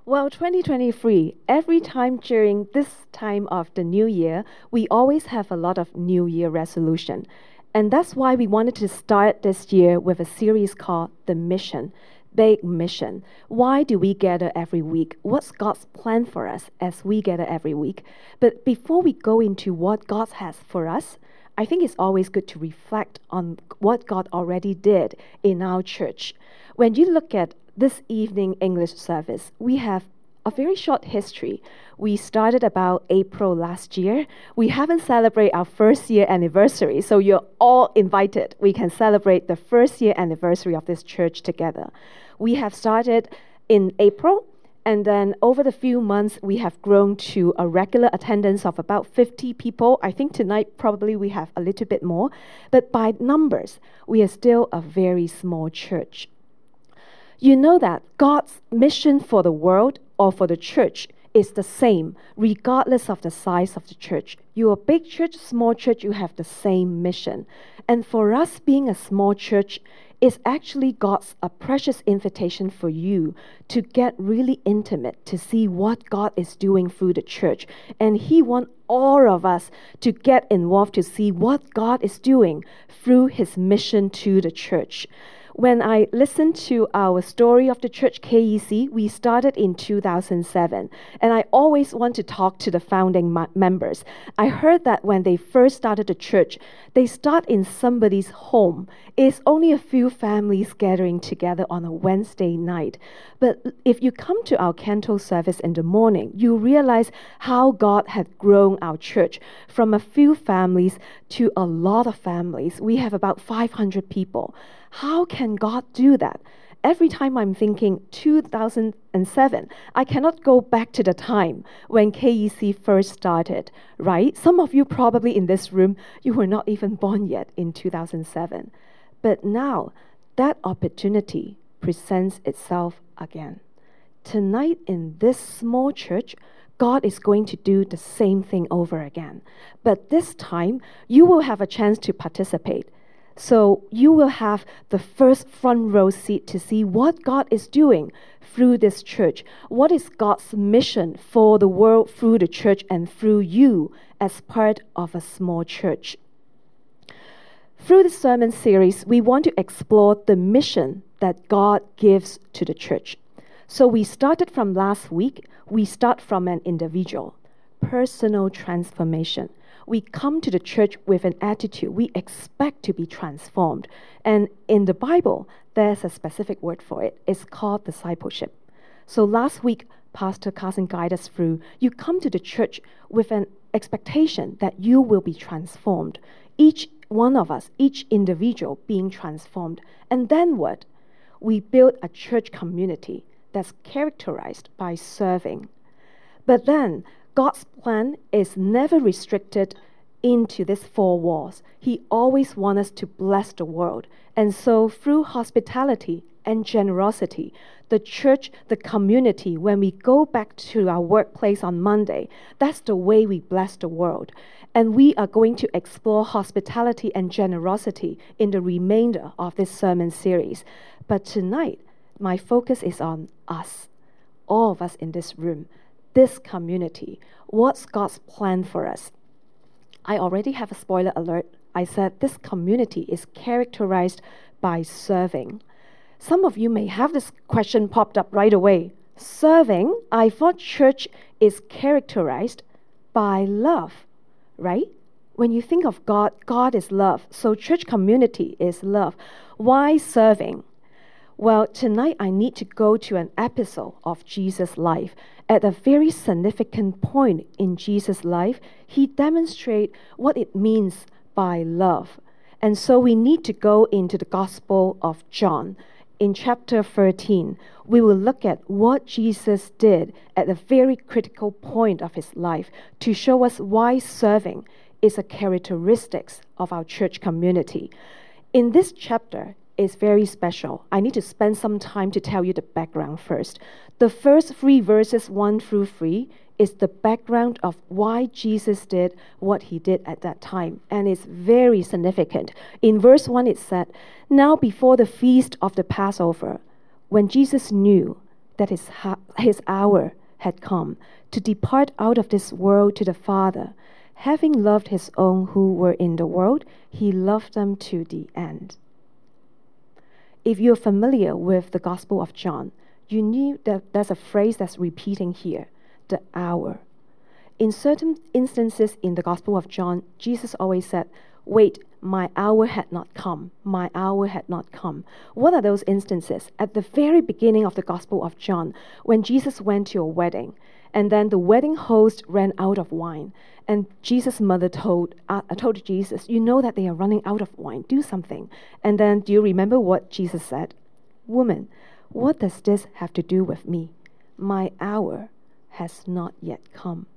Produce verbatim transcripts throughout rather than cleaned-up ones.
Well, twenty twenty-three, every time during this time of the new year, we always have a lot of new year resolution. And that's why we wanted to start this year with a series called The Mission, Big Mission. Why do we gather every week? What's God's plan for us as we gather every week? But before we go into what God has for us, I think it's always good to reflect on what God already did in our church. When you look at this evening English service, we have a very short history. We started about April last year. We haven't celebrated our first year anniversary, so you're all invited. We can celebrate the first year anniversary of this church together. We have started in April, and then over the few months, we have grown to a regular attendance of about fifty people. I think tonight probably we have a little bit more, but by numbers, we are still a very small church. You know that God's mission for the world or for the church is the same, regardless of the size of the church. You're a big church, small church, you have the same mission. And for us, being a small church is actually God's a precious invitation for you to get really intimate, to see what God is doing through the church. And He wants all of us to get involved to see what God is doing through His mission to the church. When I listened to our story of the church K E C, we started in two thousand seven, and I always want to talk to the founding ma- members. I heard that when they first started the church, they start in somebody's home. It's only a few families gathering together on a Wednesday night. But if you come to our canto service in the morning, you realize how God had grown our church from a few families to a lot of families. We have about five hundred people. How can God do that? Every time I'm thinking two thousand seven, I cannot go back to the time when K E C first started, right? Some of you probably in this room, you were not even born yet in two thousand seven. But now, that opportunity presents itself again. Tonight in this small church, God is going to do the same thing over again. But this time, you will have a chance to participate. So you will have the first front row seat to see what God is doing through this church. What is God's mission for the world through the church and through you as part of a small church? Through the sermon series, we want to explore the mission that God gives to the church. So we started from last week. We start from an individual, personal transformation. We come to the church with an attitude. We expect to be transformed. And in the Bible, there's a specific word for it. It's called discipleship. So last week, Pastor Carson guided us through, you come to the church with an expectation that you will be transformed. Each one of us, each individual being transformed. And then what? We build a church community that's characterized by serving. But then, God's plan is never restricted into these four walls. He always wants us to bless the world. And so through hospitality and generosity, the church, the community, when we go back to our workplace on Monday, that's the way we bless the world. And we are going to explore hospitality and generosity in the remainder of this sermon series. But tonight, my focus is on us, all of us in this room. This community, what's God's plan for us? I already have a spoiler alert. I said this community is characterized by serving. Some of you may have this question popped up right away. Serving, I thought church is characterized by love, right? When you think of God, God is love. So church community is love. Why serving? Well, tonight I need to go to an episode of Jesus' life. At a very significant point in Jesus' life, He demonstrates what it means by love. And so we need to go into the Gospel of John. In chapter thirteen, we will look at what Jesus did at a very critical point of His life to show us why serving is a characteristic of our church community. In this chapter, is very special. I need to spend some time to tell you the background first. The first three verses, one through three, is the background of why Jesus did what He did at that time. And it's very significant. In verse one, it said, "Now before the feast of the Passover, when Jesus knew that his, ha- his hour had come to depart out of this world to the Father. Having loved his own who were in the world, he loved them to the end. If you're familiar with the Gospel of John, you knew that there's a phrase that's repeating here, the hour. In certain instances in the Gospel of John, Jesus always said, wait, my hour had not come. My hour had not come. What are those instances? At the very beginning of the Gospel of John, when Jesus went to a wedding, and then the wedding host ran out of wine, and Jesus' mother told, uh, told Jesus, you know that they are running out of wine. Do something. And then do you remember what Jesus said? Woman, what does this have to do with me? My hour has not yet come.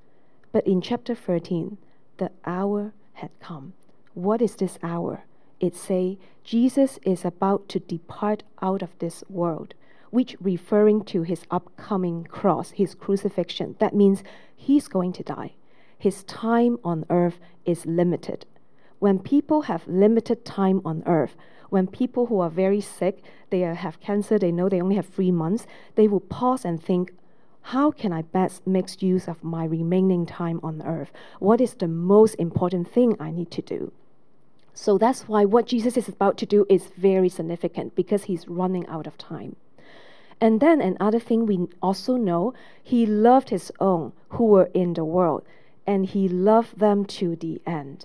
But in chapter thirteen, the hour had come. What is this hour? It say Jesus is about to depart out of this world, which referring to his upcoming cross, his crucifixion. That means he's going to die. His time on earth is limited. When people have limited time on earth, when people who are very sick, they have cancer, they know they only have three months, they will pause and think, how can I best make use of my remaining time on earth? What is the most important thing I need to do? So that's why what Jesus is about to do is very significant, because he's running out of time. And then another thing we also know, he loved his own who were in the world, and he loved them to the end.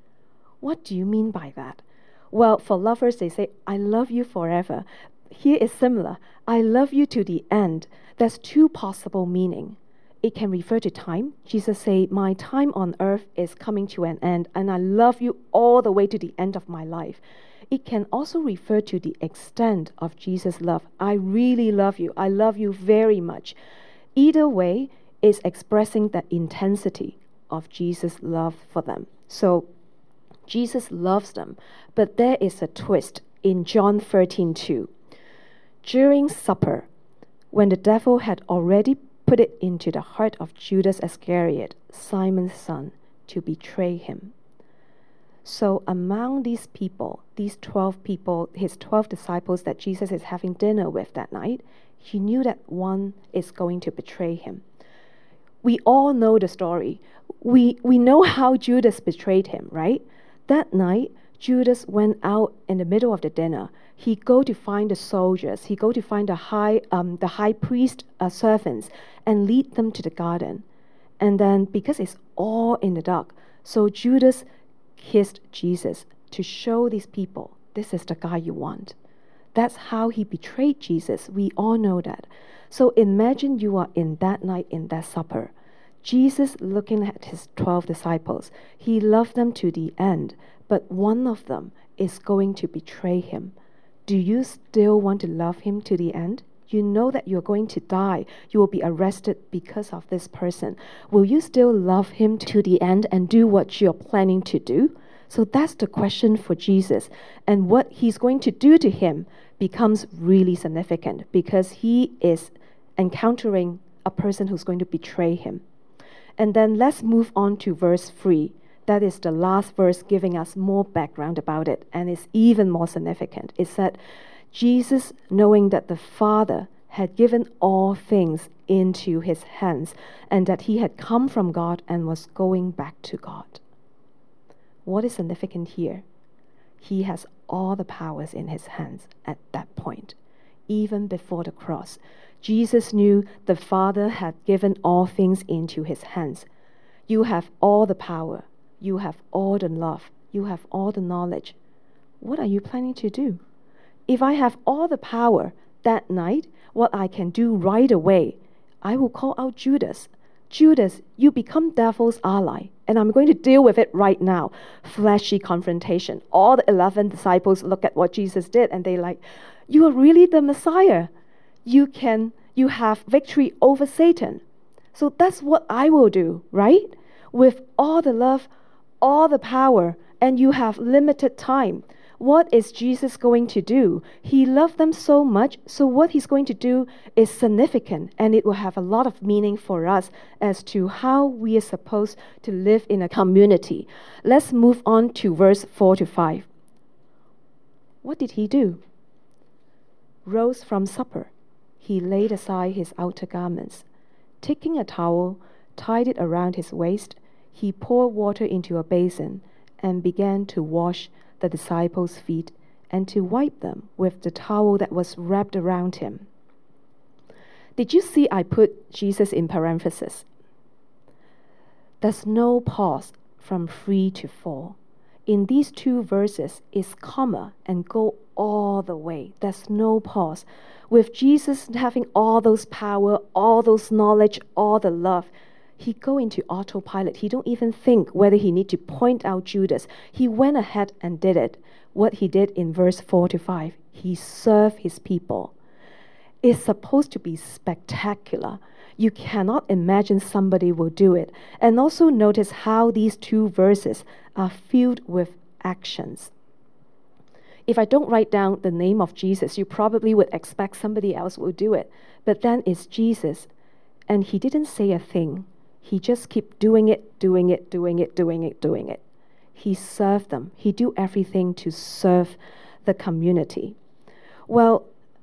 What do you mean by that? Well, for lovers, they say, I love you forever. Here is similar. I love you to the end. There's two possible meaning. It can refer to time. Jesus say, my time on earth is coming to an end, and I love you all the way to the end of my life. It can also refer to the extent of Jesus' love. I really love you. I love you very much. Either way is expressing the intensity of Jesus' love for them. So Jesus loves them, but there is a twist in John thirteen two. During supper, when the devil had already put it into the heart of Judas Iscariot, Simon's son, to betray him. So among these people, these twelve people, his twelve disciples that Jesus is having dinner with that night, he knew that one is going to betray him. We all know the story. We, we know how Judas betrayed him, right? That night, Judas went out in the middle of the dinner. He go to find the soldiers. He go to find the high, um, the high priest uh, servants and lead them to the garden. And then, because it's all in the dark, so Judas kissed Jesus to show these people, this is the guy you want. That's how he betrayed Jesus. We all know that. So imagine you are in that night, in that supper. Jesus looking at his twelve disciples. He loved them to the end, but one of them is going to betray him. Do you still want to love him to the end? You know that you're going to die. You will be arrested because of this person. Will you still love him to the end and do what you're planning to do? So that's the question for Jesus. And what he's going to do to him becomes really significant, because he is encountering a person who's going to betray him. And then let's move on to verse three. That is the last verse, giving us more background about it, and it's even more significant. It said, Jesus, knowing that the Father had given all things into his hands, and that he had come from God and was going back to God. What is significant here? He has all the powers in his hands at that point, even before the cross. Jesus knew the Father had given all things into his hands. You have all the power. You have all the love. You have all the knowledge. What are you planning to do? If I have all the power that night, what I can do right away, I will call out Judas. Judas, you become devil's ally, and I'm going to deal with it right now. Flashy confrontation. All the eleven disciples look at what Jesus did, and they like, you are really the Messiah. You can, you have victory over Satan. So that's what I will do, right? With all the love, all the power, and you have limited time. What is Jesus going to do? He loved them so much, so what he's going to do is significant, and it will have a lot of meaning for us as to how we are supposed to live in a community. Let's move on to verse four to five. What did he do? Rose from supper. he laid aside his outer garments. Taking a towel, tied it around his waist, he poured water into a basin and began to wash the disciples' feet and to wipe them with the towel that was wrapped around him. Did you see I put Jesus in parenthesis? There's no pause from three to four. In these two verses is comma and go all the way. There's no pause. With Jesus having all those power, all those knowledge, all the love, he go into autopilot. He don't even think whether he need to point out Judas. He went ahead and did it. What he did in verse four to five, he served his people. It's supposed to be spectacular. You cannot imagine somebody will do it. And also notice how these two verses are filled with actions. If I don't write down the name of Jesus, you probably would expect somebody else will do it. But then it's Jesus. And he didn't say a thing. He just kept doing it, doing it, doing it, doing it, doing it. He served them. He do everything to serve the community. Well,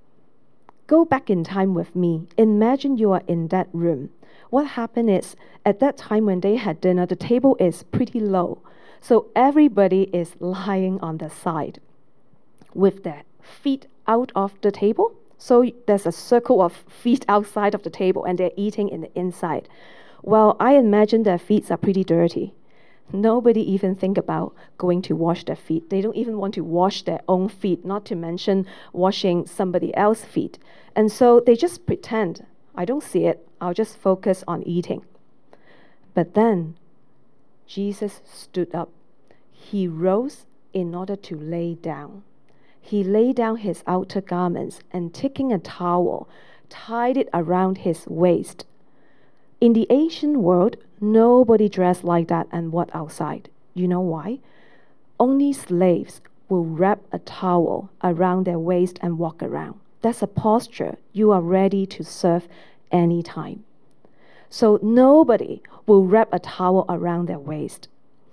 go back in time with me. Imagine you are in that room. What happened is, at that time when they had dinner, the table is pretty low. So everybody is lying on the side with their feet out of the table. So there's a circle of feet outside of the table and they're eating in the inside. Well, I imagine their feet are pretty dirty. Nobody even think about going to wash their feet. They don't even want to wash their own feet, not to mention washing somebody else's feet. And so they just pretend, I don't see it, I'll just focus on eating. But then Jesus stood up. He rose in order to lay down. He laid down his outer garments and taking a towel, tied it around his waist. In the ancient world, nobody dressed like that and walked outside. You know why? Only slaves will wrap a towel around their waist and walk around. That's a posture. You are ready to serve anytime. So nobody will wrap a towel around their waist.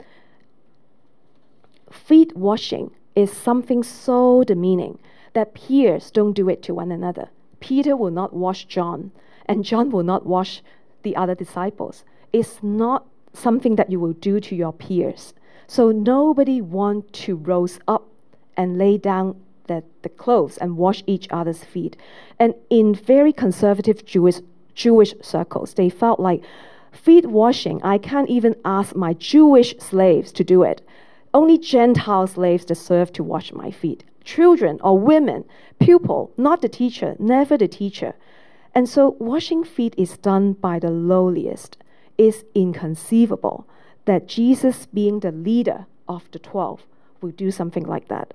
Feet washing is something so demeaning that peers don't do it to one another. Peter will not wash John, and John will not wash the other disciples. It's not something that you will do to your peers. So nobody want to rose up and lay down the, the clothes and wash each other's feet. And in very conservative Jewish Jewish circles, they felt like feet washing, I can't even ask my Jewish slaves to do it. Only Gentile slaves deserve to wash my feet. Children or women, pupil, not the teacher, never the teacher. And so washing feet is done by the lowliest. It's inconceivable that Jesus, being the leader of the twelve, will do something like that.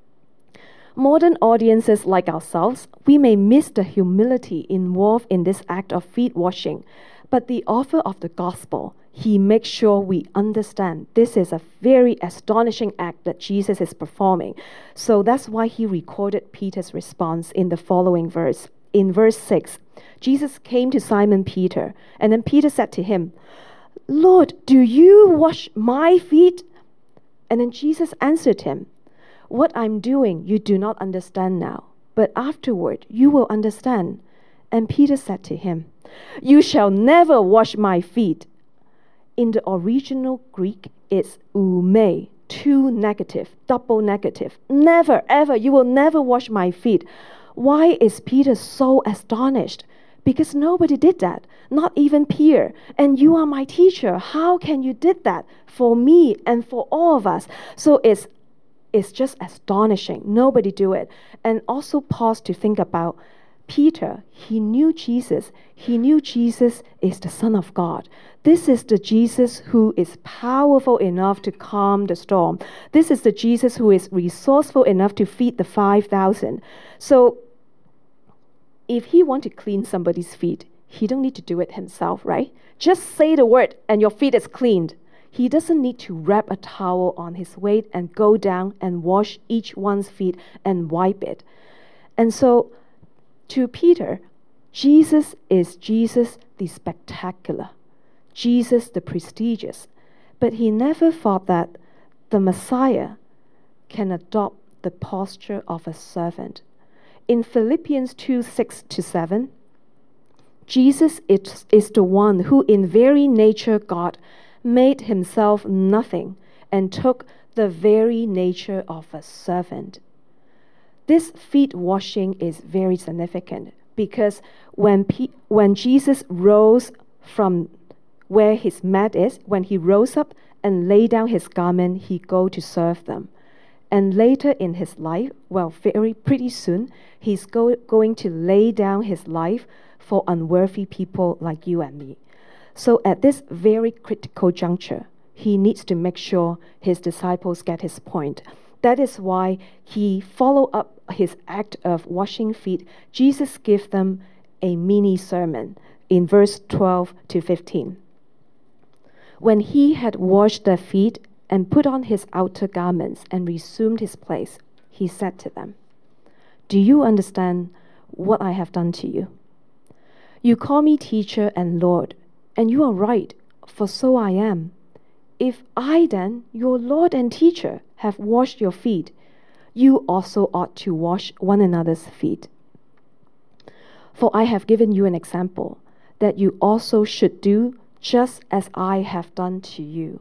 Modern audiences like ourselves, we may miss the humility involved in this act of feet washing, but the author of the gospel, he makes sure we understand this is a very astonishing act that Jesus is performing. So that's why he recorded Peter's response in the following verse. In verse six, Jesus came to Simon Peter, and then Peter said to him, "Lord, do you wash my feet?" And then Jesus answered him, "What I'm doing you do not understand now, but afterward you will understand." And Peter said to him, "You shall never wash my feet." In the original Greek, it's ume, two negative, double negative. Never, ever, you will never wash my feet. Why is Peter so astonished? Because nobody did that, not even Peter. And you are my teacher. How can you did that for me and for all of us? So it's it's just astonishing. Nobody do it. And also pause to think about Peter. He knew Jesus. He knew Jesus is the Son of God. This is the Jesus who is powerful enough to calm the storm. This is the Jesus who is resourceful enough to feed the five thousand. So if he want to clean somebody's feet, he don't need to do it himself, right? Just say the word and your feet is cleaned. He doesn't need to wrap a towel on his waist and go down and wash each one's feet and wipe it. And so to Peter, Jesus is Jesus the spectacular, Jesus the prestigious. But he never thought that the Messiah can adopt the posture of a servant. In Philippians two six to seven, Jesus is, is the one who in very nature God made himself nothing and took the very nature of a servant. This feet washing is very significant because when, P- when Jesus rose from where his mat is, when he rose up and laid down his garment, he go to serve them. And later in his life, well, very pretty soon, he's go, going to lay down his life for unworthy people like you and me. So at this very critical juncture, he needs to make sure his disciples get his point. That is why he follow up his act of washing feet. Jesus gave them a mini sermon in verse twelve to fifteen. When he had washed their feet and put on his outer garments and resumed his place, he said to them, "Do you understand what I have done to you? You call me teacher and Lord, and you are right, for so I am. If I then, your Lord and teacher, have washed your feet, you also ought to wash one another's feet. For I have given you an example, that you also should do just as I have done to you."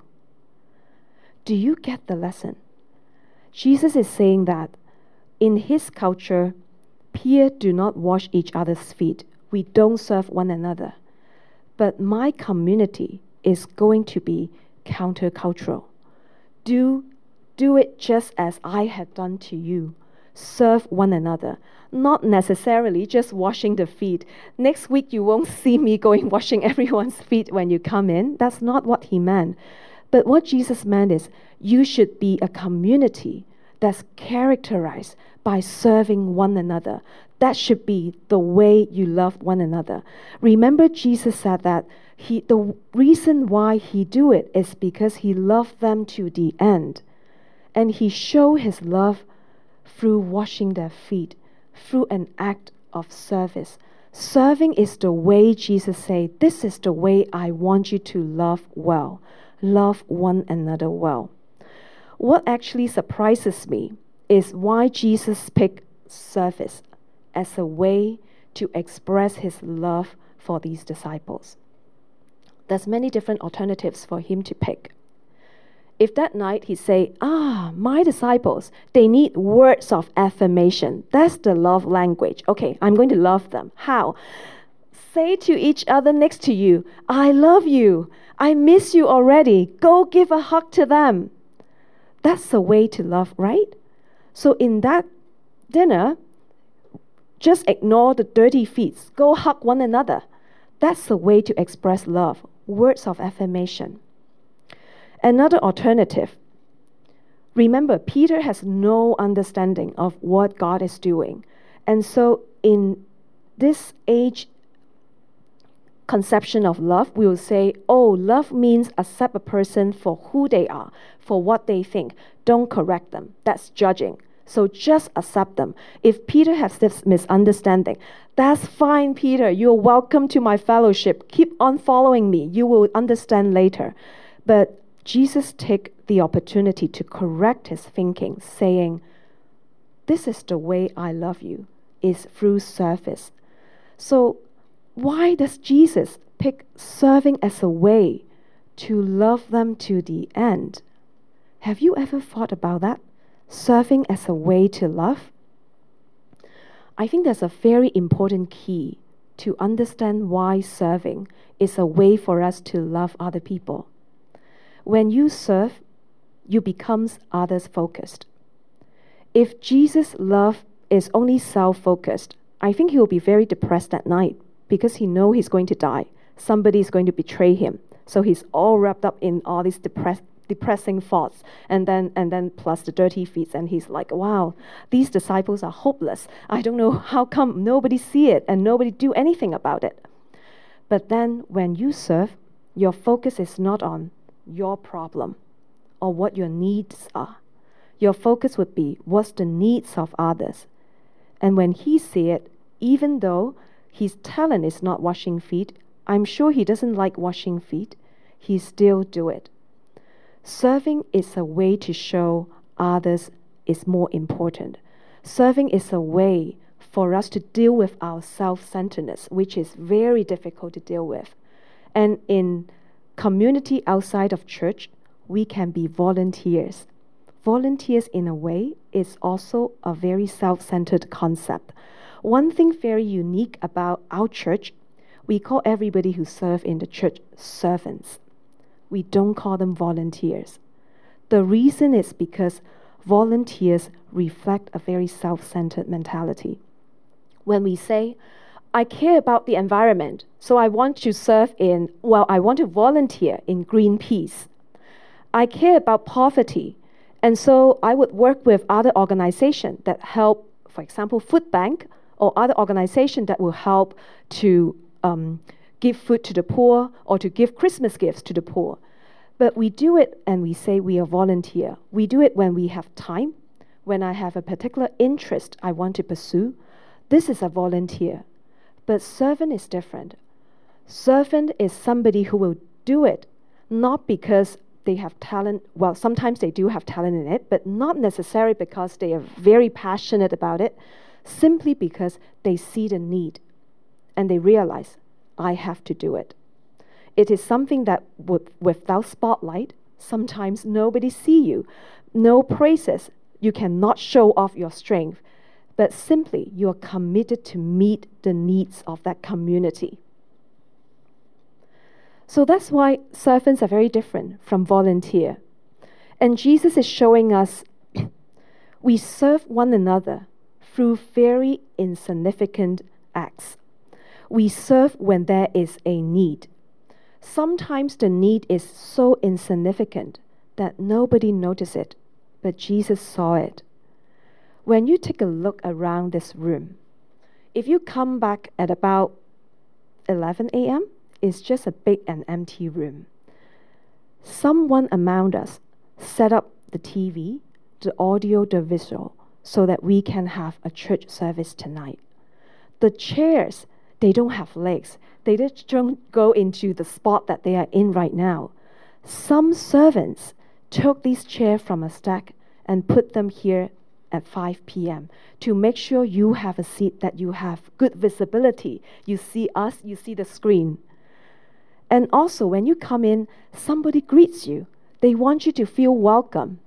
Do you get the lesson? Jesus is saying that in his culture, peers do not wash each other's feet. We don't serve one another. But my community is going to be countercultural. Do, do it just as I had done to you. Serve one another. Not necessarily just washing the feet. Next week you won't see me going washing everyone's feet when you come in. That's not what he meant. But what Jesus meant is you should be a community that's characterized by serving one another. That should be the way you love one another. Remember, Jesus said that he, the reason why he do it is because he loved them to the end. And he showed his love through washing their feet, through an act of service. Serving is the way Jesus said, this is the way I want you to love well. Love one another well. What actually surprises me is why Jesus picked service as a way to express his love for these disciples. There's many different alternatives for him to pick. If that night he say, ah, my disciples, they need words of affirmation. That's the love language. Okay, I'm going to love them. How? Say to each other next to you, I love you. I miss you already. Go give a hug to them. That's the way to love, right? So in that dinner, just ignore the dirty feet. Go hug one another. That's the way to express love. Words of affirmation. Another alternative. Remember, Peter has no understanding of what God is doing. And so in this age conception of love, we will say, oh, love means accept a person for who they are, for what they think. Don't correct them. That's judging. So just accept them. If Peter has this misunderstanding, that's fine, Peter. You're welcome to my fellowship. Keep on following me. You will understand later. But Jesus took the opportunity to correct his thinking, saying, this is the way I love you, is through service. So why does Jesus pick serving as a way to love them to the end? Have you ever thought about that? Serving as a way to love? I think there's a very important key to understand why serving is a way for us to love other people. When you serve, you become others-focused. If Jesus' love is only self-focused, I think he will be very depressed at night because he knows he's going to die. Somebody is going to betray him. So he's all wrapped up in all these depressed depressing thoughts, and then and then plus the dirty feet, and he's like, wow, these disciples are hopeless. I don't know how come nobody see it and nobody do anything about it. But then when you serve, your focus is not on your problem or what your needs are. Your focus would be what's the needs of others. And when he see it, even though his talent is not washing feet, I'm sure he doesn't like washing feet, he still do it. Serving is a way to show others is more important. Serving is a way for us to deal with our self-centeredness, which is very difficult to deal with. And in community outside of church, we can be volunteers. Volunteers, in a way, is also a very self-centered concept. One thing very unique about our church, we call everybody who serve in the church servants. We don't call them volunteers. The reason is because volunteers reflect a very self-centered mentality. When we say, I care about the environment, so I want to serve in, well, I want to volunteer in Greenpeace. I care about poverty, and so I would work with other organizations that help, for example, Food Bank, or other organizations that will help to um, give food to the poor or to give Christmas gifts to the poor. But we do it and we say we are volunteer. We do it when we have time, when I have a particular interest I want to pursue. This is a volunteer. But servant is different. Servant is somebody who will do it, not because they have talent. Well, sometimes they do have talent in it, but not necessarily because they are very passionate about it, simply because they see the need and they realize, I have to do it. It is something that would, without spotlight, sometimes nobody see you, no praises. You cannot show off your strength, but simply you are committed to meet the needs of that community. So that's why servants are very different from volunteer. And Jesus is showing us we serve one another through very insignificant acts. We serve when there is a need. Sometimes the need is so insignificant that nobody noticed it, but Jesus saw it. When you take a look around this room, if you come back at about eleven a m, it's just a big and empty room. Someone among us set up the T V, the audio, the visual, so that we can have a church service tonight. The chairs, they don't have legs. They just don't go into the spot that they are in right now. Some servants took these chairs from a stack and put them here at five p m to make sure you have a seat, that you have good visibility. You see us, you see the screen. And also, when you come in, somebody greets you. They want you to feel welcome.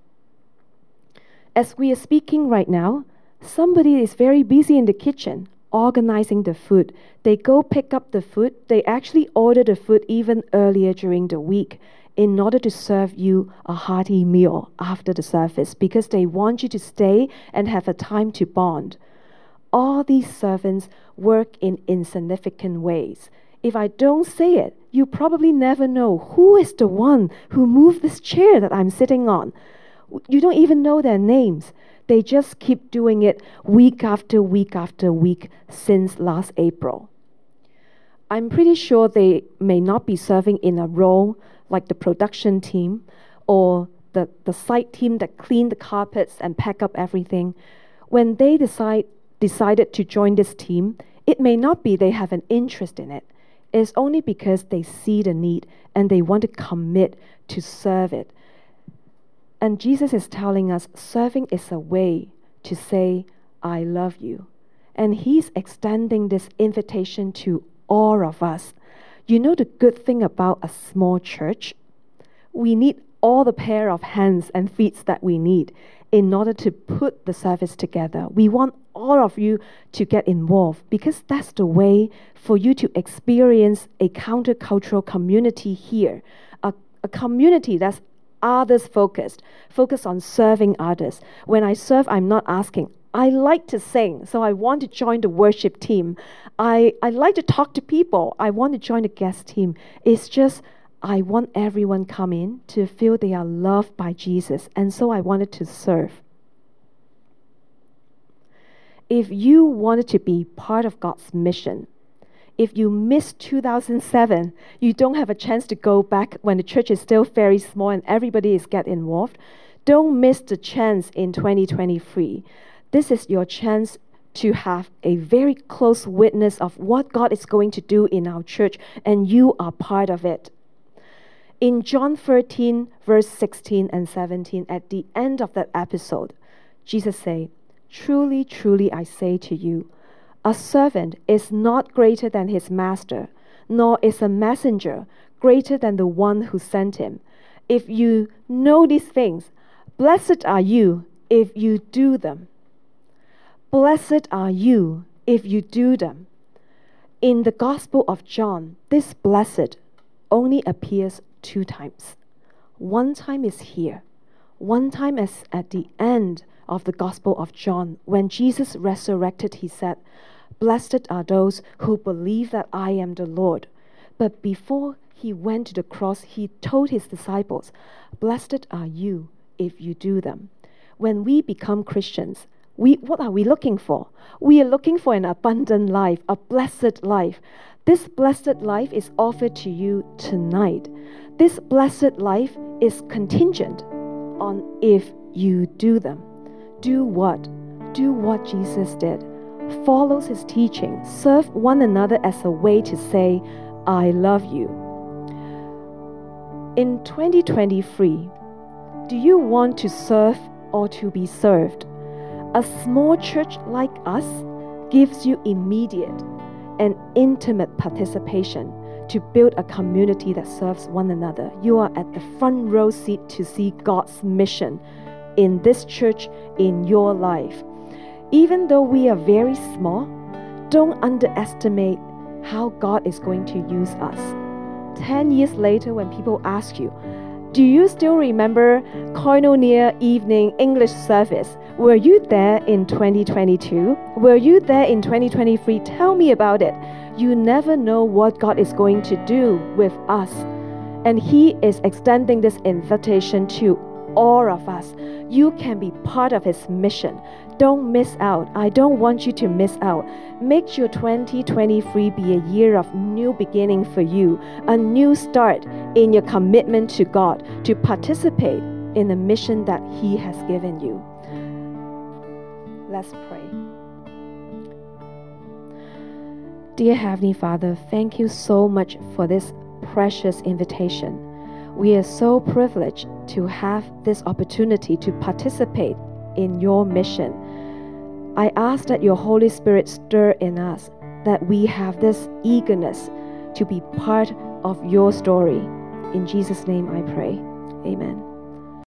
As we are speaking right now, somebody is very busy in the kitchen, organizing the food. They go pick up the food. They actually order the food even earlier during the week in order to serve you a hearty meal after the service, because they want you to stay and have a time to bond. All these servants work in insignificant ways. If I don't say it, you probably never know who is the one who moved this chair that I'm sitting on. You don't even know their names. They just keep doing it week after week after week since last April. I'm pretty sure they may not be serving in a role like the production team or the, the site team that clean the carpets and pack up everything. When they decide decided to join this team, it may not be they have an interest in it. It's only because they see the need and they want to commit to serve it. And Jesus is telling us serving is a way to say, I love you. And he's extending this invitation to all of us. You know the good thing about a small church? We need all the pair of hands and feet that we need in order to put the service together. We want all of you to get involved because that's the way for you to experience a countercultural community here, a, a community that's others focused, focused on serving others. When I serve, I'm not asking. I like to sing, so I want to join the worship team. I, I like to talk to people. I want to join the guest team. It's just I want everyone come in to feel they are loved by Jesus, and so I wanted to serve. If you wanted to be part of God's mission, if you missed two thousand seven, you don't have a chance to go back when the church is still very small and everybody is get involved. Don't miss the chance in twenty twenty-three. This is your chance to have a very close witness of what God is going to do in our church, and you are part of it. In John thirteen, verse sixteen and seventeen, at the end of that episode, Jesus said, "Truly, truly, I say to you, A servant is not greater than his master, nor is a messenger greater than the one who sent him. If you know these things, blessed are you if you do them. Blessed are you if you do them. In the Gospel of John, this blessed only appears two times. One time is here. One time is at the end of the Gospel of John. When Jesus resurrected, he said, "Blessed are those who believe that I am the Lord." But before he went to the cross, he told his disciples, "Blessed are you if you do them." When we become Christians, we what are we looking for? We are looking for an abundant life, a blessed life. This blessed life is offered to you tonight. This blessed life is contingent on if you do them. Do what? Do what Jesus did. Follows his teaching. Serve one another as a way to say, "I love you." In twenty twenty-three, do you want to serve or to be served? A small church like us gives you immediate and intimate participation to build a community that serves one another. You are at the front row seat to see God's mission in this church, in your life. Even though we are very small, don't underestimate how God is going to use us. Ten years later, when people ask you, "Do you still remember Koinonia evening English service? Were you there in twenty twenty-two? Were you there in twenty twenty-three? Tell me about it." You never know what God is going to do with us. And he is extending this invitation to all of us. You can be part of his mission. Don't miss out. I don't want you to miss out. Make your twenty twenty-three be a year of new beginning for you, a new start in your commitment to God, to participate in the mission that he has given you. Let's pray. Dear Heavenly Father, thank you so much for this precious invitation. We are so privileged to have this opportunity to participate in your mission. I ask that your Holy Spirit stir in us, that we have this eagerness to be part of your story. In Jesus' name I pray. Amen.